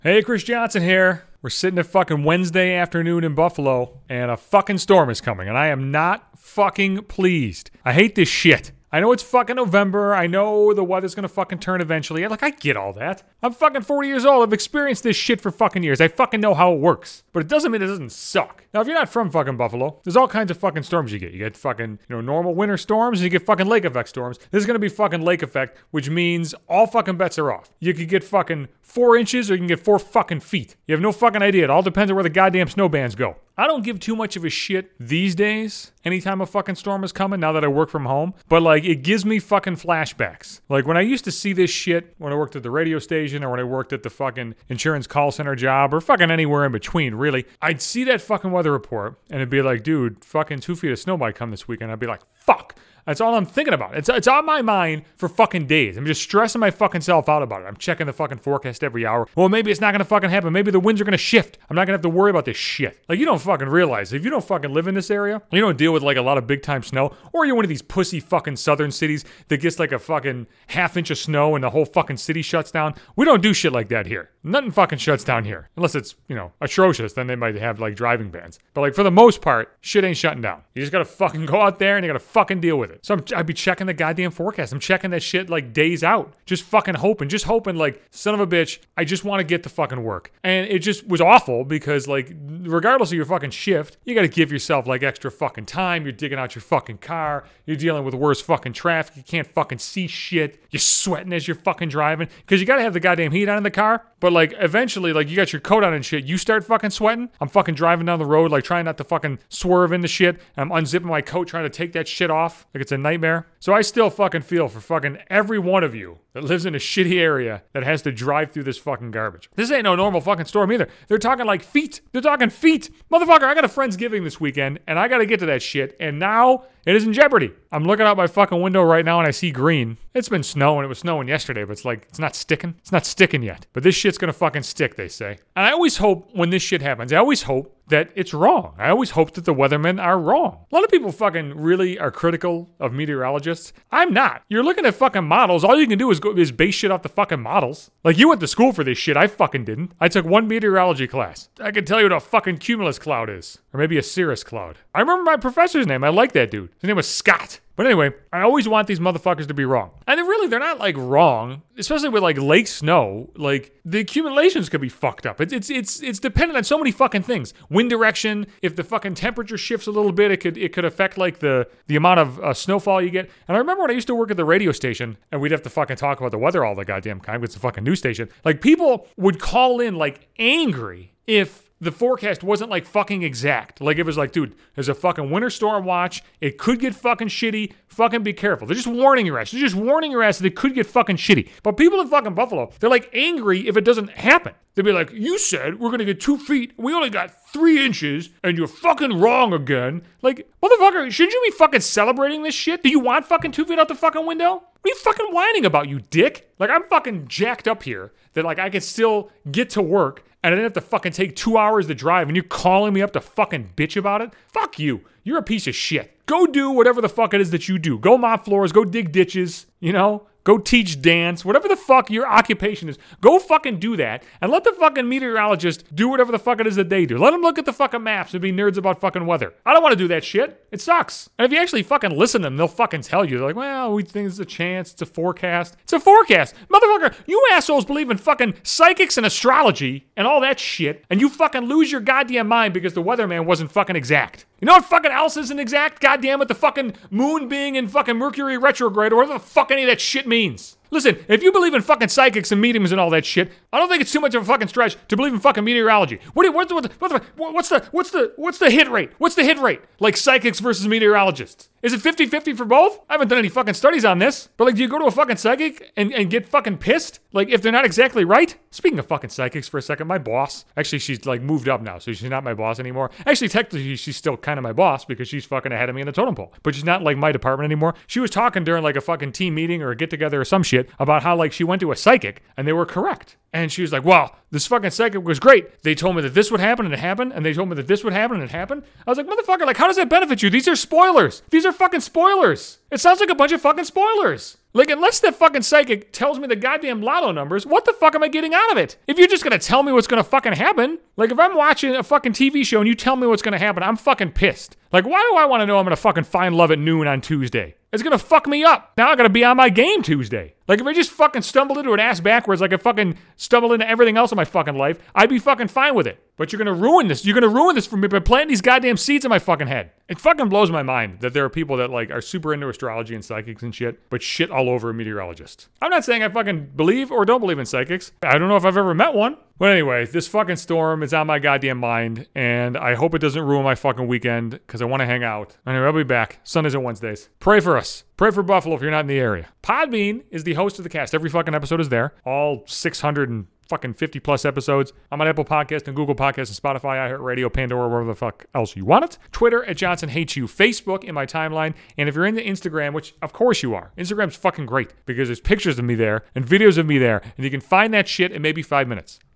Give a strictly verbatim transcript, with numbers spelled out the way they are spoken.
Hey, Chris Johnson here. We're sitting at fucking Wednesday afternoon in Buffalo, and a fucking storm is coming, and I am not fucking pleased. I hate this shit. I know it's fucking November. I know the weather's gonna fucking turn eventually. Like, I get all that. I'm fucking forty years old. I've experienced this shit for fucking years. I fucking know how it works. But it doesn't mean it doesn't suck. Now, if you're not from fucking Buffalo, there's all kinds of fucking storms you get. You get fucking, you know, normal winter storms, and you get fucking lake effect storms. This is gonna be fucking lake effect, which means all fucking bets are off. You could get fucking four inches or you can get four fucking feet. You have no fucking idea. It all depends on where the goddamn snow bands go. I don't give too much of a shit these days anytime a fucking storm is coming now that I work from home. But like, it gives me fucking flashbacks. Like when I used to see this shit when I worked at the radio station or when I worked at the fucking insurance call center job or fucking anywhere in between, really. I'd see that fucking weather report and it'd be like, dude, fucking two feet of snow might come this weekend. I'd be like, fuck. That's all I'm thinking about. It's it's on my mind for fucking days. I'm just stressing my fucking self out about it. I'm checking the fucking forecast every hour. Well, maybe it's not gonna fucking happen. Maybe the winds are gonna shift. I'm not gonna have to worry about this shit. Like, you don't fucking realize, if you don't fucking live in this area, you don't deal with like a lot of big time snow, or you're one of these pussy fucking southern cities that gets like a fucking half inch of snow and the whole fucking city shuts down. We don't do shit like that here. Nothing fucking shuts down here. Unless it's, you know, atrocious, then they might have like driving bans. But like, for the most part, shit ain't shutting down. You just gotta fucking go out there and you gotta fucking deal with it. So I'm, I'd be checking the goddamn forecast. I'm checking that shit like days out. Just fucking hoping. Just hoping like, son of a bitch, I just want to get to fucking work. And it just was awful because like, regardless of your fucking shift, you gotta give yourself like extra fucking time. You're digging out your fucking car. You're dealing with worse fucking traffic. You can't fucking see shit. You're sweating as you're fucking driving because you gotta have the goddamn heat on in the car. But like, eventually, like, you got your coat on and shit. You start fucking sweating. I'm fucking driving down the road, like, trying not to fucking swerve into shit. And I'm unzipping my coat, trying to take that shit off. Like, it's a nightmare. So I still fucking feel for fucking every one of you that lives in a shitty area that has to drive through this fucking garbage. This ain't no normal fucking storm either. They're talking like feet. They're talking feet. Motherfucker, I got a Friendsgiving this weekend, and I gotta get to that shit. And now it is in jeopardy. I'm looking out my fucking window right now and I see green. It's been snowing. It was snowing yesterday, but it's like, it's not sticking. It's not sticking yet. But this shit's gonna fucking stick, they say. And I always hope when this shit happens, I always hope that it's wrong. I always hope that the weathermen are wrong. A lot of people fucking really are critical of meteorologists. I'm not. You're looking at fucking models. All you can do is go is base shit off the fucking models. Like, you went to school for this shit. I fucking didn't. I took one meteorology class. I can tell you what a fucking cumulus cloud is. Or maybe a cirrus cloud. I remember my professor's name. I like that dude. His name was Scott. But anyway, I always want these motherfuckers to be wrong. And they're really, they're not like wrong, especially with like lake snow. Like, the accumulations could be fucked up. It's it's it's it's dependent on so many fucking things. Wind direction, if the fucking temperature shifts a little bit, it could it could affect like the the amount of uh, snowfall you get. And I remember when I used to work at the radio station and we'd have to fucking talk about the weather all the goddamn time. It's a fucking news station. Like, people would call in like angry if the forecast wasn't like fucking exact. Like, it was like, dude, there's a fucking winter storm watch. It could get fucking shitty. Fucking be careful. They're just warning your ass. They're just warning your ass that it could get fucking shitty. But people in fucking Buffalo, they're like angry if it doesn't happen. They'd be like, you said we're gonna get two feet. We only got three inches and you're fucking wrong again. Like, motherfucker, shouldn't you be fucking celebrating this shit? Do you want fucking two feet out the fucking window? What are you fucking whining about, you dick? Like, I'm fucking jacked up here that like I can still get to work and I didn't have to fucking take two hours to drive and you're calling me up to fucking bitch about it? Fuck you. You're a piece of shit. Go do whatever the fuck it is that you do. Go mop floors, go dig ditches, you know? Go teach dance, whatever the fuck your occupation is. Go fucking do that and let the fucking meteorologist do whatever the fuck it is that they do. Let them look at the fucking maps and be nerds about fucking weather. I don't want to do that shit. It sucks. And if you actually fucking listen to them, they'll fucking tell you. They're like, well, we think it's a chance. It's a forecast. It's a forecast. Motherfucker, you assholes believe in fucking psychics and astrology and all that shit, and you fucking lose your goddamn mind because the weatherman wasn't fucking exact. You know what fucking else isn't exact? Goddamn it, the fucking moon being in fucking Mercury retrograde or whatever the fuck any of that shit means. Listen, if you believe in fucking psychics and mediums and all that shit, I don't think it's too much of a fucking stretch to believe in fucking meteorology. What do you, what's the, what's the, what's the, what's the, what's the hit rate? What's the hit rate? Like psychics versus meteorologists. Is it fifty-fifty for both? I haven't done any fucking studies on this. But like, do you go to a fucking psychic and, and get fucking pissed? Like, if they're not exactly right? Speaking of fucking psychics for a second, my boss, actually she's like moved up now, so she's not my boss anymore. Actually, technically she's still kind of my boss because she's fucking ahead of me in the totem pole. But she's not like my department anymore. She was talking during like a fucking team meeting or a get together or some shit about how like she went to a psychic and they were correct. And she was like, wow, this fucking psychic was great. They told me that this would happen and it happened. And they told me that this would happen and it happened. I was like, motherfucker, like, how does that benefit you? These are spoilers. These are fucking spoilers. It sounds like a bunch of fucking spoilers. Like, unless that fucking psychic tells me the goddamn lotto numbers, what the fuck am I getting out of it? If you're just gonna tell me what's gonna fucking happen, like if I'm watching a fucking T V show and you tell me what's gonna happen, I'm fucking pissed. Like, why do I want to know I'm gonna fucking find love at noon on Tuesday? It's gonna fuck me up. Now I gotta be on my game Tuesday. Like, if I just fucking stumbled into an ass backwards like I fucking stumbled into everything else in my fucking life, I'd be fucking fine with it. But you're gonna ruin this. You're gonna ruin this for me by planting these goddamn seeds in my fucking head. It fucking blows my mind that there are people that, like, are super into astrology and psychics and shit, but shit all over a meteorologist. I'm not saying I fucking believe or don't believe in psychics. I don't know if I've ever met one. But anyway, this fucking storm is on my goddamn mind, and I hope it doesn't ruin my fucking weekend, because I want to hang out. Anyway, I'll be back Sundays and Wednesdays. Pray for us. Pray for Buffalo if you're not in the area. Podbean is the host of the cast. Every fucking episode is there. All six hundred and fucking fifty plus episodes. I'm on Apple Podcasts and Google Podcasts and Spotify, iHeartRadio, Pandora, wherever the fuck else you want it. Twitter at Johnson Hates You. Facebook in my timeline. And if you're into Instagram, which of course you are, Instagram's fucking great because there's pictures of me there and videos of me there, and you can find that shit in maybe five minutes.